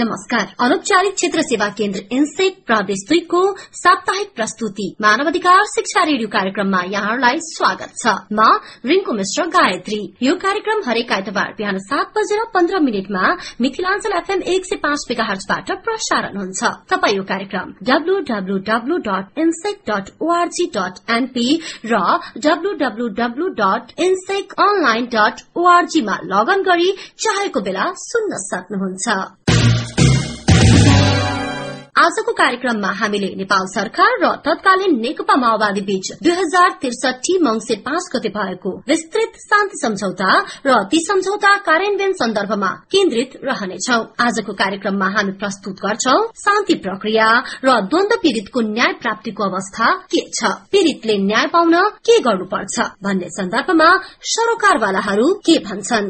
नमस्कार। अनौपचारिक क्षेत्र सेवा केन्द्र इन्सेक प्रदेश 2 को साप्ताहिक प्रस्तुति मानव अधिकार शिक्षा रेडियो कार्यक्रममा यहाँहरूलाई स्वागत छ। म रिंकु मिश्र गायत्री। यो कार्यक्रम हरेक आइतबार बिहान 7:15 मिथिलाञ्चल FM 105 मेगाहर्जबाट प्रसारण हुन्छ। तपाई यो कार्यक्रम www.insec.org.np र www.inseconline.org मा लगइन गरी चाहेको बेला सुन्न सक्नुहुन्छ। आजको कार्यक्रममा हामीले नेपाल सरकार र तत्कालीन नेकपा माओवादी बीच 2063 मंसिर 5 गते भएको विस्तृत शान्ति सम्झौता र ती सम्झौता कार्यान्वयन सन्दर्भमा केन्द्रित रहनेछौं। आजको कार्यक्रममा हामी प्रस्तुत गर्छौं शान्ति प्रक्रिया र द्वन्द्व पीड़ितको न्याय प्राप्तिको अवस्था के छ, पीड़ितले न्याय पाउन के गर्नुपर्छ भन्ने सन्दर्भमा सरोकारवालाहरू के भन्छन्।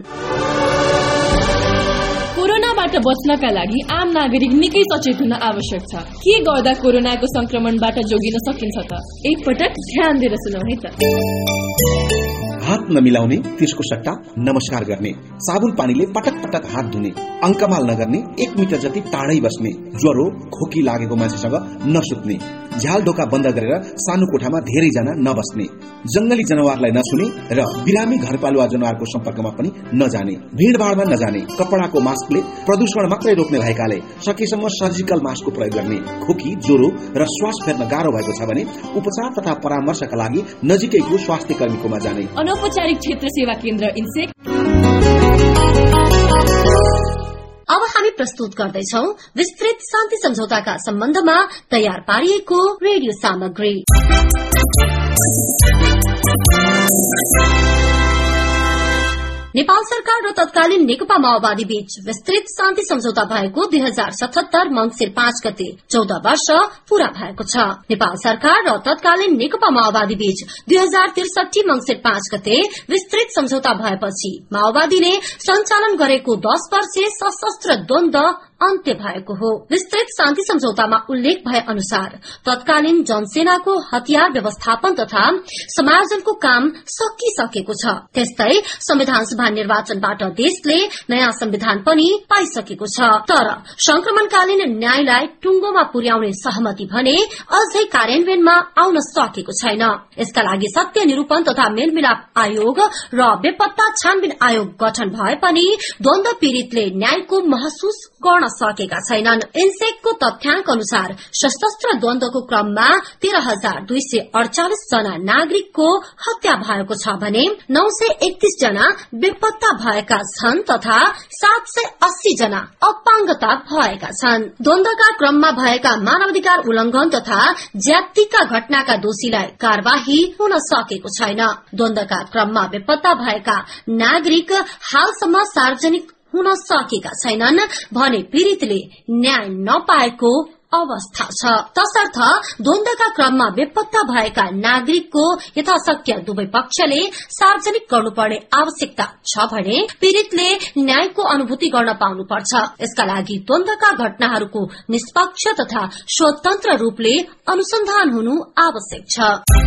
कोरोनाबाट बच्नका लागि आम नागरिक निकै सचेत हुन आवश्यक छ। के गर्दा कोरोनाको संक्रमणबाट जोगिन सकिन्छ त? एकपटक ध्यान दिएर सुनौ है त। हात नमिलाउने, त्यसको सट्टा नमस्कार गर्ने, साबुन पानीले पटक पटक हात धुने, अंकमाल नगर्ने, 1 मिटर जति टाढै बस्ने, ज्वरो खोकी लागेको मान्छेसँग नसुत्ने, झ्याल ढोका बन्द गरेर सानो कोठामा धेरै जना नबस्ने, जंगली जनावरलाई नछुने र बिरामी घरपालुवा जनावरको सम्पर्कमा पनि नजाने, भीड़भाड़मा नजाने, कपडाको मास्कले प्रदूषण मात्रै रोक्ने भएकाले सकेसम्म सर्जिकल मास्कको प्रयोग गर्ने, खोकी, ज्वरो र श्वास फेर्न गाह्रो भएको छ भने उपचार तथा परामर्शका लागि नजिकैको स्वास्थ्य कर्मीकोमा जाने। अनौपचारिक क्षेत्र सेवा केन्द्र इन्सेक। अब हामी प्रस्तुत गर्दैछौ विस्तृत शान्ति सम्झौताका सम्बन्धमा तयार पारिएको रेडियो सामग्री। नेपाल सरकार र तत्कालीन नेकपा माओवादी बीच विस्तृत शान्ति सम्झौता भएको 2077 मंसिर 5 गते 14 वर्ष पूरा भएको छ। नेपाल सरकार र तत्कालीन नेकपा माओवादी बीच 2063 मंसिर 5 गते विस्तृत सम्झौता भएपछि माओवादीले सञ्चालन गरेको 10 वर्षे सशस्त्र द्वन्द्व अन्त्य भएको हो। विस्तृत शान्ति सम्झौतामा उल्लेख भए अनुसार तत्कालीन जनसेनाको हतियार व्यवस्थापन तथा समायोजनको काम सकिसकेको छ। त्यस्तै संविधान सभा निर्वाचनबाट देशले नयाँ संविधान पनि पाइसकेको छ। तर संक्रमणकालीन न्यायलाई टुंगोमा पुर्याउने सहमति भने अझै कार्यान्वयनमा आउन सकेको छैन। यसका लागि सत्य निरूपण तथा मेलमिलाप आयोग र बेपत्ता छानबिन आयोग गठन भए पनि द्वन्द्व पीड़ितले न्यायको महसुस गर्न सकेका छैनन्। इन्सेकको तथ्याङ्क अनुसार सशस्त्र द्वन्द्वको क्रममा 13,248 जना नागरिकको हत्या भएको छ भने 931 जना बेपत्ता भएका छन् तथा 780 जना अपाङ्गता भएका छन्। द्वन्द्वका क्रममा भएका मानवाधिकार उल्लंघन तथा ज्याप्तीका घटनाका दोषीलाई कार्यवाही हुन सकेको छैन। द्वन्द्वका क्रममा बेपत्ता भएका नागरिक हालसम्म सार्वजनिक हुन सकेका छैनन् भने पीड़ितले न्याय नपाएको अवस्था छ। तसर्थ द्वन्द्वका क्रममा बेपत्ता भएका नागरिकको यथाशक्य दुवै पक्षले सार्वजनिक गर्नुपर्ने आवश्यकता छ भने पीड़ितले न्यायको अनुभूति गर्न पाउनुपर्छ। यसका लागि द्वन्द्वका घटनाहरूको निष्पक्ष तथा स्वतन्त्र रूपले अनुसन्धान हुनु आवश्यक छ।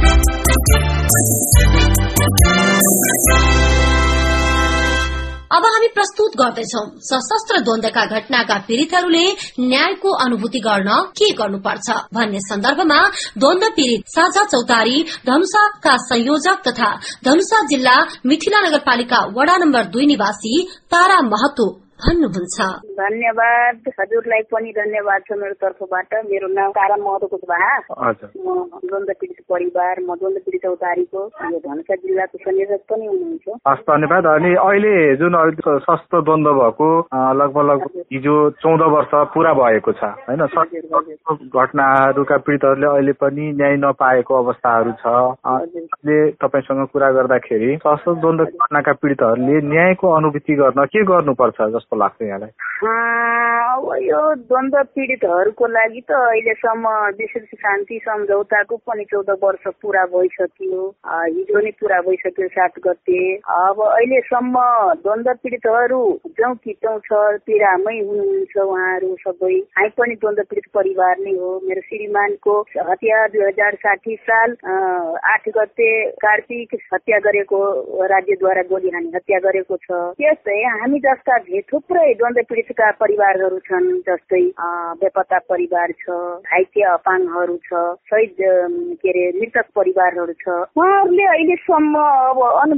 अब हामी प्रस्तुत गर्दैछौ सशस्त्र द्वन्द्वका घटनाका पीड़ितहरूले न्यायको अनुभूति गर्न के गर्नुपर्छ भन्ने सन्दर्भमा द्वन्द्व पीड़ित साझा चौतारी धनुषाका संयोजक तथा धनुषा जिल्ला मिथिला नगरपालिका वडा नम्बर 2 निवासी तारा महतो भन्नुहुन्छ। धन्यवाद, हजुरलाई पनि धन्यवाद छ मेरो तर्फबाट। मेरो नाम तारा महतो कुशवाहा, म द्वन्द्व पीडित परिवार, म द्वन्द्व पीडित चौतारीको यो धनुषा जिल्लाको संयोजक पनि हुनुहुन्छ। हस्, धन्यवाद। अनि अहिले जुन सशस्त्र द्वन्द्व भएको लगभग हिजो 14 वर्ष पूरा भएको छ हैन, घटनाहरूका पीडितहरूले अहिले पनि न्याय नपाएको अवस्थाहरू छ। अहिले तपाईसँग कुरा गर्दाखेरि सशस्त्र द्वन्द्व घटनाका पीडितहरूले न्यायको अनुभूति गर्न के गर्नुपर्छ जस्तो लाग्छ यहाँलाई? अब यो द्वन्द्व पीडितहरूको लागि त अहिलेसम्म विशेष शान्ति सम्झौताको पनि 14 वर्ष पूरा भइसक्यो। हिजो नै पूरा भइसक्यो 7 गते। अब अहिलेसम्म द्वन्द्व पीडितहरू जौं कि तौं छ, पीडामै हुनुहुन्छ उहाँहरू सबै। हामी पनि द्वन्द्व पीडित परिवार नै हो। मेरो श्रीमानको हत्या 2060 साल 8 गते कार्तिक हत्या गरेको, राज्यद्वारा गोली हानी हत्या गरेको छ। त्यस्तै हामी जस्ता भेथो थुप्रै द्वन्द्व पीडितका परिवारहरू छन्, जस्तै बेपत्ता परिवार छ, घाइते अपाङ्गहरू छ, शहीद मृतक परिवारहरू छ। उहाँहरूले अहिलेसम्म अब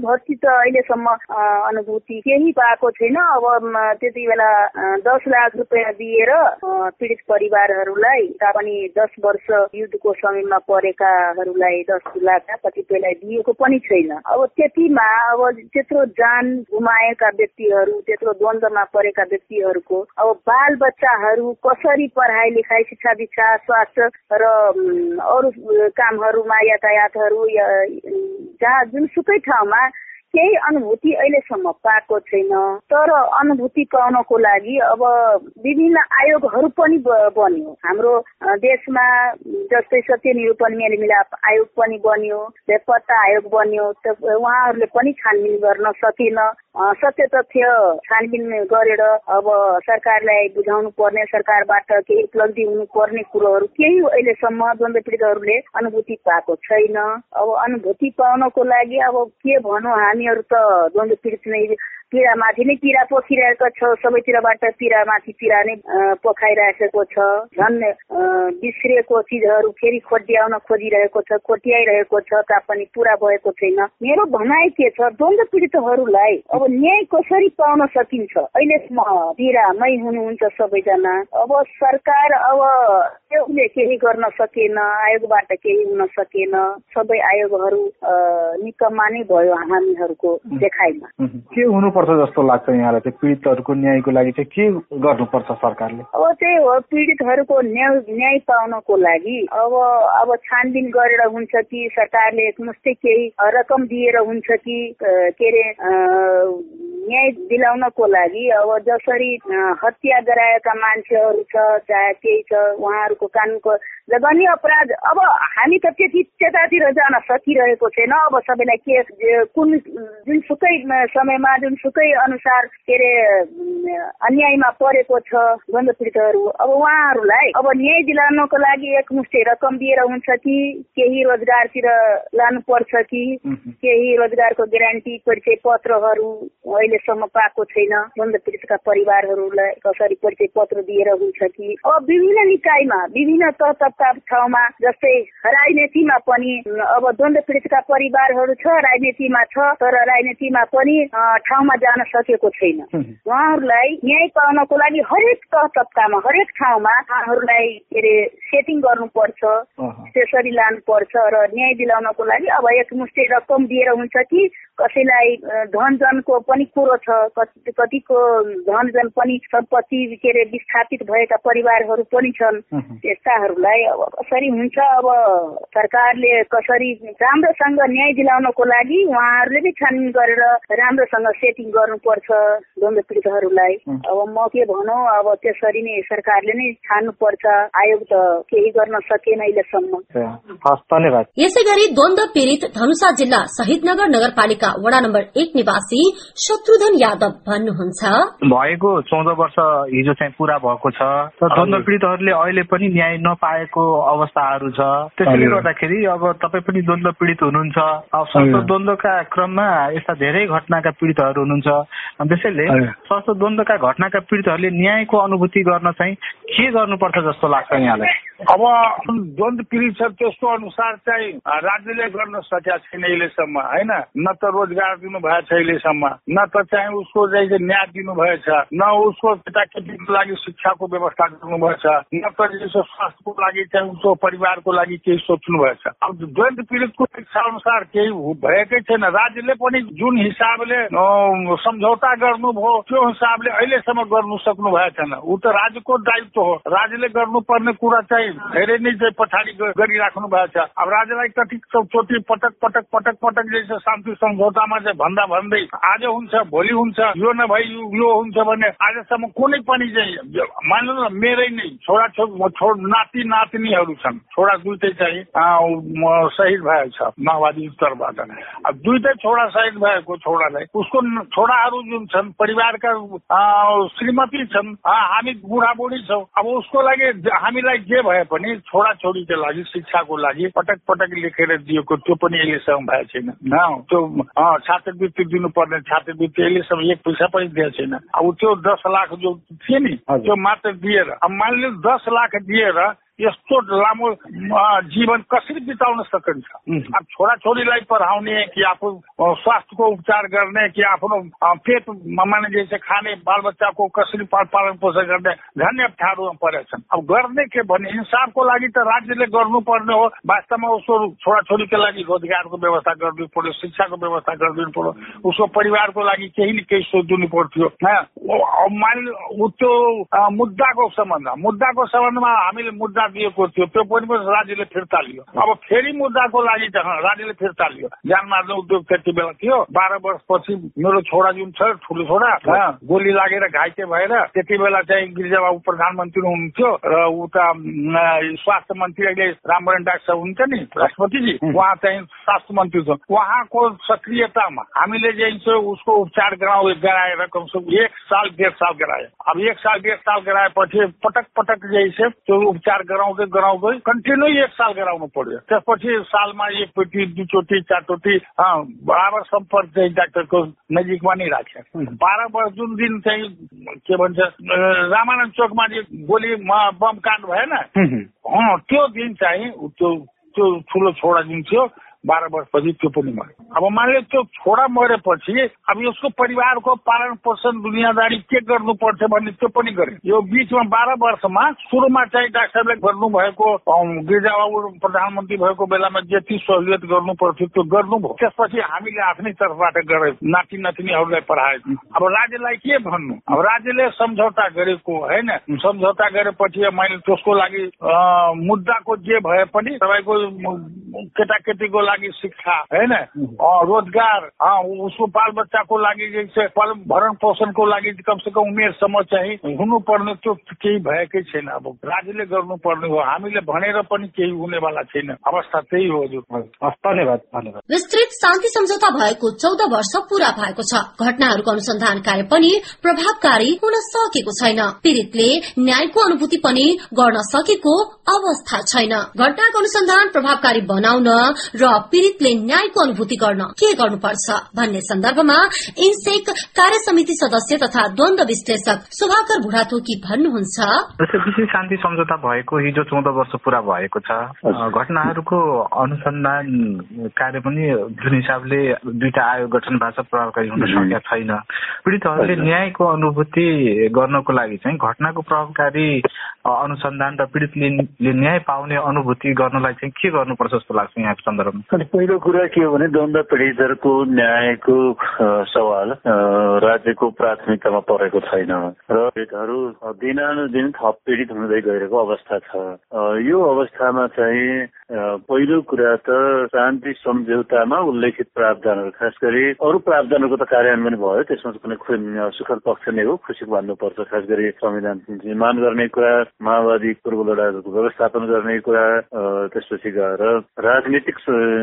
अनुभूति केही पाएको छैन। अब त्यति बेला 10 लाख रुपियाँ दिएर पीडित परिवारहरूलाई तापनि 10 वर्ष युद्धको समयमा परेकाहरूलाई 10 लाख कतिपयलाई दिएको पनि छैन। अब त्यतिमा अब त्यत्रो जान गुमाएका व्यक्तिहरू, त्यत्रो द्वन्द्वमा परेका व्यक्तिहरूको अब बाल बच्चाहरू कसरी पढाइ लेखाइ, शिक्षा दीक्षा, स्वास्थ्य र अरू कामहरूमा, यातायातहरू जहाँ जुनसुकै ठाउँमा केही अनुभूति अहिलेसम्म पाएको छैन। तर अनुभूति पाउनको लागि अब विभिन्न आयोगहरू पनि बन्यो हाम्रो देशमा, जस्तै सत्य निरूपण मेलमिलाप आयोग पनि बन्यो, बेपत्ता आयोग बन्यो। उहाँहरूले पनि छानबिन गर्न सकेन। सत्य तथ्य छानबिन गरेर अब सरकारलाई बुझाउनु पर्ने, सरकारबाट केही उपलब्धि हुनुपर्ने कुरोहरू केही अहिलेसम्म द्वन्द्व पीडितहरूले अनुभूति पाएको छैन। अब अनुभूति पाउनको लागि अब के भनौँ, हामीहरू त द्वन्द्व पीडित नै पीडामाथि नै पीडा पोखिरहेको छ। सबैतिरबाट पीडामाथि पीडा नै पोखाइरहेको छ। झन् बिग्रेको चिजहरू फेरि खोज्याउन खोजिरहेको छ, खोटियाइरहेको छ, तापनि पूरा भएको छैन। मेरो भनाइ के छ, द्वन्द्व पीडितहरूलाई अब न्याय कसरी पाउन सकिन्छ? अहिलेसम्म पीडामै हुनुहुन्छ सबैजना। अब सरकार अब आयोगले केही गर्न सकेन, आयोगबाट केही हुन सकेन। सबै आयोगहरू निकम्मा नै भयो हामीहरूको देखाइमा। के हुनुपर्छ जस्तो लाग्छ यहाँलाई चाहिँ? पीडितहरूको न्यायको लागि चाहिँ के गर्नुपर्छ सरकारले? अब त्यही हो, पीडितहरूको न्याय पाउनको लागि अब छानबिन गरेर हुन्छ कि सरकारले एकमुष्टै केही रकम दिएर हुन्छ कि के अरे न्याय दिलाउनको लागि अब जसरी हत्या गराएका मान्छेहरू छ, चाहे केही छ, उहाँहरूको कानुनको जघन्य अपराध अब हामी त त्यतातिर जान सकिरहेको छैन। अब सबैलाई के कुन जुनसुकै समयमा जुनसुकै अनुसार के अरे अन्यायमा परेको छ द्वन्द्व पीडितहरू। अब उहाँहरूलाई अब न्याय दिलाउनको लागि एकमुष्टै रकम दिएर हुन्छ कि केही रोजगारतिर लानुपर्छ कि केही रोजगारको ग्यारेन्टी परिचय पत्रहरू अहिलेसम्म पाएको छैन। द्वन्द्व पीडितका परिवारहरूलाई कसरी परिचय पत्र दिएर हुन्छ कि अब विभिन्न निकायमा, विभिन्न तहका ठाउँमा, जस्तै राजनीतिमा पनि अब द्वन्द्व पीडितका परिवारहरू छ, राजनीतिमा छ, तर राजनीतिमा पनि ठाउँमा जान सकेको छैन। उहाँहरूलाई न्याय पाउनको लागि हरेक तहकामा, हरेक ठाउँमा उहाँहरूलाई के अरे सेटिङ गर्नुपर्छ, त्यसरी लानुपर्छ र न्याय दिलाउनको लागि अब एकमुष्टै रकम दिएर हुन्छ कि कसैलाई धनजनको पनि कुरो छ, कतिको धनजन पनि सम्पत्ति के अरे विस्थापित भएका परिवारहरू पनि छन्। त्यस्ताहरूलाई अब कसरी हुन्छ? अब सरकारले कसरी राम्रोसँग न्याय दिलाउनको लागि उहाँहरूले नै छानबिन गरेर राम्रोसँग सेटिङ गर्नुपर्छ द्वन्द्व पीडितहरूलाई। अब म के भनौँ, अब त्यसरी नै सरकारले नै छान्नुपर्छ। आयोग त केही गर्न सकेन अहिलेसम्म। धन्यवाद। यसैगरी द्वन्द्व पीडित धनुषा जिल्ला शहीदनगर नगरपालिका वडा नम्बर 1 निवासी शत्रुधन यादव भन्नुहुन्छ, भएको 14 वर्ष हिजो चाहिँ पूरा भएको छ। द्वन्द्व पीडितहरूले अहिले पनि न्याय नपाएको अवस्थाहरू छ। त्यसैले गर्दाखेरि अब तपाईँ पनि द्वन्द्व पीडित हुनुहुन्छ। अब सशस्त्र द्वन्द्वका क्रममा यस्ता धेरै घटनाका पीडितहरू हुनुहुन्छ। त्यसैले सशस्त्र द्वन्द्वका घटनाका पीडितहरूले न्यायको अनुभूति गर्न चाहिँ के गर्नुपर्छ जस्तो लाग्छ यहाँलाई? अब द्वन्द्व पीडित छ त्यसको अनुसार चाहिँ राज्यले गर्न सकेका छैन अहिलेसम्म, होइन? न त रोजगार दिनुभएको छ अहिलेसम्म, न त चाहिँ उसको चाहिँ न्याय दिनुभएछ, न उसको केटाकेटीको लागि शिक्षाको व्यवस्था गर्नुभएछ, न त स्वास्थ्यको लागि चाहिँ उसको परिवारको लागि केही सोच्नु भएछ। अब द्वन्द्व पीडितको इच्छा अनुसार केही भएकै छैन। राज्यले पनि जुन हिसाबले सम्झौता गर्नुभयो त्यो हिसाबले अहिलेसम्म गर्नु सक्नु भएको छैन। ऊ त राज्यको दायित्व हो। राज्यले गर्नुपर्ने कुरा चाहिँ धेरै नै चाहिँ पछाडि गरिराख्नु भएको छ। अब राज्यलाई कति चोटि पटक जैसे शान्ति सम्झौतामा चाहिँ भन्दै आज हुन्छ भोलि हुन्छ, यो नभई यो हुन्छ भने आजसम्म कुनै पनि चाहिँ मान्नु न मेरै नै नाति नातिनीहरू छन्। छोरा दुइटै चाहिँ शहीद भएको छ माओवादी उत्तरबाट। अब दुइटै छोरा शहीद भएको छोरालाई उसको छोराहरू जुन छन् परिवारका श्रीमती छन्, हामी बुढाबुढी छौँ। अब उसको लागि हामीलाई जे भए पनि छोराछोरीको लागि शिक्षाको लागि पटक पटक लेखेर दिएको त्यो पनि अहिलेसम्म भएको छैन। त्यो छात्रवृत्ति दिनुपर्ने छात्रवृत्ति अहिलेसम्म एक पैसा पनि दिएको छैन। अब त्यो 10 लाख जो थियो नि त्यो मात्र दिएर, अब मानिलिनु 10 लाख दिएर यस्तो लामो जीवन कसरी बिताउन सकिन्छ? अब छोराछोरीलाई पढाउने कि आफू स्वास्थ्यको उपचार गर्ने कि आफ्नो पेट माने जैसे खाने बालबच्चाको कसरी पालन पोषण गर्ने झन् अप्ठ्यारोमा परेछन्। अब गर्ने के भने इंसाफको लागि त राज्यले गर्नुपर्ने हो। वास्तवमा उसको छोराछोरीको लागि रोजगारको व्यवस्था गरिदिनु पर्यो, शिक्षाको व्यवस्था गरिदिनु पर्यो, उसको परिवारको लागि केही न केही सोचिदिनु पर्थ्यो। त्यो मुद्दाको सम्बन्धमा हामीले मुद्दा दिएको थियो, त्यो पनि राज्यले फिर्ता लियो। अब फेरि मुद्दाको लागि राज्यले फिर्ता लियो। ज्यान मार्ने उद्योग त्यति बेला थियो। 12 वर्षपछि मेरो छोरा जुन छ ठुलो छोरा गोली लागेर घाइते भएर त्यति बेला चाहिँ गिरिजाबाबु प्रधानमन्त्री हुनुहुन्थ्यो र उता स्वास्थ्य मन्त्री अहिले रामवरण डाक्टर साहब हुनुहुन्छ नि राष्ट्रपतिजी, उहाँ चाहिँ स्वास्थ्य मन्त्री छ। उहाँको सक्रियतामा हामीले चाहिँ उसको उपचार गराएर कमसेकम 1 साल 1.5 साल गरायो। अब 1 साल 1.5 साल गराएपछि पटक पटक जैसे त्यो उपचार गराउँदै कन्टिन्यू 1 साल गराउनु पर्यो। त्यसपछि सालमा 1 चोटि 2 चोटि 4 चोटि बराबर सम्पर्क चाहिँ डाक्टरको नजिकमा नै राख्छ। 12 वर्ष जुन दिन चाहिँ के भन्छ रामानन्द चोकमा गोली बम काण्ड भएन त्यो दिन चाहिँ त्यो ठुलो छोरा जुन थियो 12 वर्षपछि त्यो पनि मर्यो। अब मानिले त्यो छोरा मरेपछि अब यसको परिवारको पालन पोषण दुनियादारी के गर्नुपर्छ भन्ने त्यो पनि गरे। यो बीचमा 12 वर्षमा सुरुमा चाहिँ डाक्टर साहबले गर्नुभएको गिरिजाबाबु प्रधानमन्त्री भएको बेलामा जति सहुलियत गर्नु पर्थ्यो त्यो गर्नुभयो। त्यसपछि हामीले आफ्नै तर्फबाट गरे, नाति नातिनीहरूलाई पढाए। अब राज्यलाई के भन्नु? अब राज्यले सम्झौता गरेको होइन, सम्झौता गरेपछि मैले त्यसको लागि मुद्दाको जे भए पनि तपाईँको केटाकेटीको लागि शिक्षा होइन, रोजगार, उसको बाल बच्चाको लागि भरण पोषणको लागि कमसेकम उमेरसम्म चाहिँ हुनुपर्ने त्यो केही भएकै छैन। अब राज्यले गर्नुपर्ने हो, हामीले भनेर पनि केही हुनेवाला छैन। अवस्था त्यही हो। धन्यवाद। विस्तृत शान्ति सम्झौता भएको 14 वर्ष पूरा भएको छ। घटनाहरूको अनुसन्धान कार्य पनि प्रभावकारी हुन सकेको छैन। पीड़ितले न्यायको अनुभूति पनि गर्न सकेको अवस्था छैन। घटनाको अनुसन्धान प्रभावकारी बनाउन र पीड़ितले न्यायको अनुभूति गर्न के गर्नुपर्छ भन्ने सन्दर्भमा इन्सेक कार्य समिति सदस्य तथा द्वन्द विश्लेषक सुभाकर बुढाथोकी भन्नुहुन्छ। विशेष शान्ति सम्झौता भएको हिजो 14 वर्ष पूरा भएको छ। घटनाहरूको अनुसन्धान कार्य पनि जुन हिसाबले 2टा आयोग गठन भएको छ प्रभावकारी हुन सकेका छैन। पीड़ितहरूले न्यायको अनुभूति गर्नको लागि चाहिँ घटनाको प्रभावकारी अनुसन्धान र पीड़ितले न्याय पाउने अनुभूति गर्नलाई चाहिँ के गर्नुपर्छ जस्तो लाग्छ यहाँको सन्दर्भमा? पहिलो कुरा के हो भने द्वन्द पीडितहरूको न्यायको सवाल राज्यको प्राथमिकतामा परेको छैन र पीडितहरू दिनानुदिन थप पीडित हुँदै गइरहेको अवस्था छ। यो अवस्थामा चाहिँ पहिलो कुरा त शान्ति सम्झौतामा उल्लेखित प्रावधानहरू, खास गरी अरू प्रावधानहरूको त कार्यान्वयन भयो, त्यसमा कुनै सुखद पक्ष नै हो, खुसी भन्नुपर्छ। खास गरी संविधान निर्माण गर्ने कुरा, माओवादी पूर्व लडाइँहरूको व्यवस्थापन गर्ने कुरा, त्यसपछि गएर राजनीतिक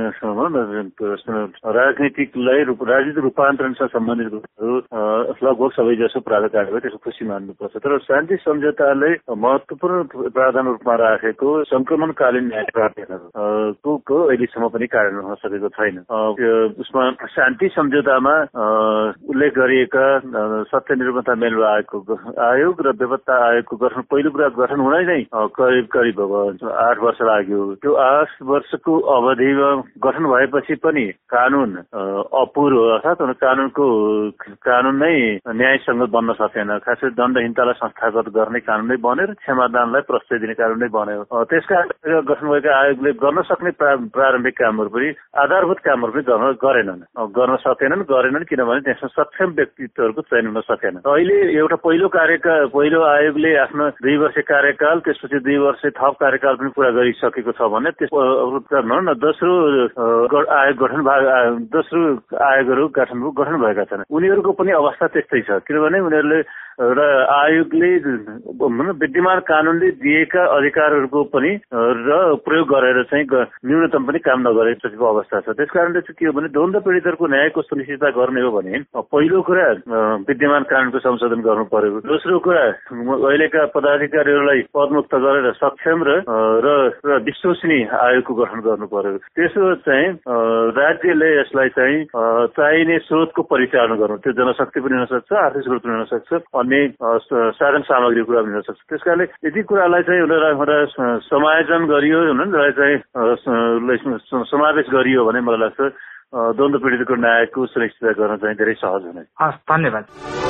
राजनीतिक रूपान्तरणसँग सम्बन्धित कुराहरू लगभग सबै जसो प्रावधान भयो, त्यसको खुसी मान्नुपर्छ। तर शान्ति सम्झौताले महत्वपूर्ण प्रावधान रूपमा राखेको संक्रमणकालीन न्याय प्रावधानहरूको अहिलेसम्म पनि कार्यान्वयन हुन सकेको छैन। उसमा शान्ति सम्झौतामा उल्लेख गरिएका सत्य निर्माता मेलवा आयोग र बेपत्ता आयोगको गठन, पहिलो कुरा गठन हुनै नै करिब 8 वर्ष लाग्यो। त्यो 8 वर्षको अवधिमा गठन भएपछि पनि कानून अपूर्ण, अर्थात् कानून नै न्यायसँग बन्न सकेन। खास गरी दण्डहीनतालाई संस्थागत गर्ने कानून नै बन्यो र क्षमादानलाई प्रश्रय दिने कानून नै बन्यो। त्यसका गठन भएका आयोगले गर्न सक्ने प्रारम्भिक कामहरू पनि, आधारभूत कामहरू पनि गर्न सकेनन् किनभने त्यसमा सक्षम व्यक्तित्वहरूको चयन हुन सकेन। अहिले एउटा पहिलो आयोगले आफ्नो 2 वर्ष कार्यकाल, त्यसपछि 2 वर्ष थप कार्यकाल पनि पूरा गरिसकेको छ भने दोस्रो आयोगहरू गठन भएका छन्। उनीहरूको पनि अवस्था त्यस्तै छ, किनभने उनीहरूले एउटा आयोगले विद्यमान कानूनले दिएका अधिकारहरूको पनि र प्रयोग गरेर चाहिँ न्यूनतम पनि काम नगरेको अवस्था छ। त्यसकारणले चाहिँ के हो भने द्वन्द्व पीडितहरूको न्यायको सुनिश्चितता गर्ने हो भने पहिलो कुरा विद्यमान कानूनको संशोधन गर्नु पर्यो। दोस्रो कुरा अहिलेका पदाधिकारीहरूलाई पदमुक्त गरेर सक्षम र विश्वसनीय आयोगको गठन गर्नु पर्यो। त्यसो चाहिँ राज्यले यसलाई चाहिँ चाहिने स्रोतको परिचालन गर्नु, त्यो जनशक्ति पनि हुन सक्छ, आर्थिक स्रोत पनि हुन सक्छ, अन्य साधन सामग्री कुरा पनि हुन सक्छ। त्यसकारणले यति कुरालाई चाहिँ समायोजन गरियो चाहिँ समावेश गरियो भने मलाई लाग्छ द्वन्द्व पीडितको न्यायको सुनिश्चित गर्न चाहिँ धेरै सहज हुने। हस्, धन्यवाद।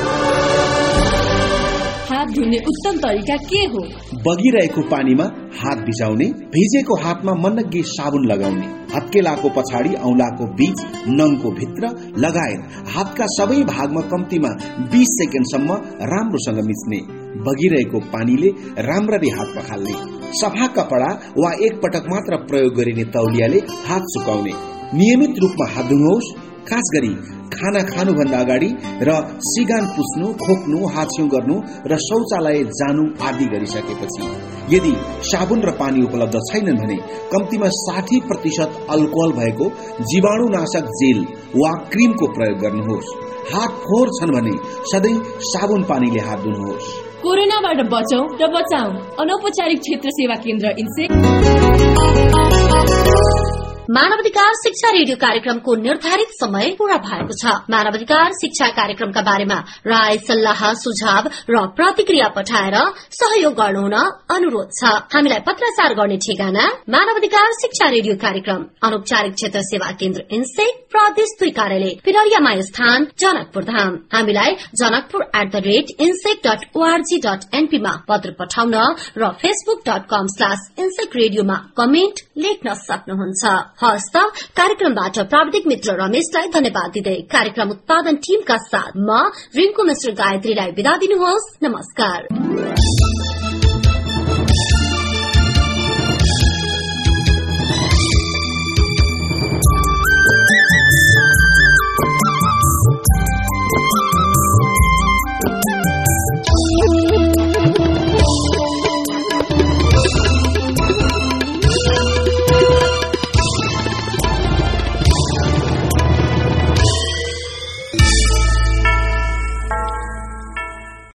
हात धुने उत्तम तरिका के हो? बगिरहेको पानीमा हात भिजाउने, भिजेको हातमा मनग्गे साबुन लगाउने, हत्केलाको पछाडि औंलाको बीच नङको भित्र लगायत हातका सबै भागमा कम्तीमा 20 सेकेन्डसम्म राम्रोसँग मिच्ने, बगिरहेको पानीले राम्ररी हात पखाल्ने, सफा कपडा वा एक पटक मात्र प्रयोग गरिने तौलियाले हात सुकाउने, नियमित रूपमा हात धुनुहोस्। खास गरी खाना खानुभन्दा अगाडि र सिगान पुस्नु, खोक्नु, हाछ्यौं गर्नु र शौचालय जानु आदि गरिसकेपछि। यदि साबुन र पानी उपलब्ध छैनन् भने कम्तीमा 60% अल्कोहल भएको जीवाणुनाशक जेल वा क्रिमको प्रयोग गर्नुहोस्। हात फोहोर छन् भने सधैँ साबुन पानीले हात धुनुहोस्। कोरोनाबाट बचौं र बचाऊं। अनौपचारिक क्षेत्र सेवा केन्द्र इन्सेक। मानवाधिकार शिक्षा रेडियो कार्यक्रमको निर्धारित समय पूरा भएको छ। मानवाधिकार शिक्षा कार्यक्रमका बारेमा राय, सल्लाह, सुझाव र प्रतिक्रिया पठाएर सहयोग गर्नु हुन अनुरोध छ। हामीलाई पत्राचार गर्ने ठेगाना मानवाधिकार शिक्षा रेडियो कार्यक्रम, अनौपचारिक क्षेत्र सेवा केन्द्र इन्सेक, प्रदेश 2 कार्यालय, पिररियामा स्थान, जनकपुर धाम। हामीलाई janakpur@insec.org.np मा पत्र पठाउन र facebook.com/insec रेडियोमा कमेन्ट लेख्न सक्नुहुन्छ। हस्त कार्यक्रमबाट प्राविधिक मित्र रमेशलाई धन्यवाद दिँदै कार्यक्रम उत्पादन टीमका साथ म रिङ्कु मिश्र गायत्रीलाई बिदा दिनुहोस्। नमस्कार।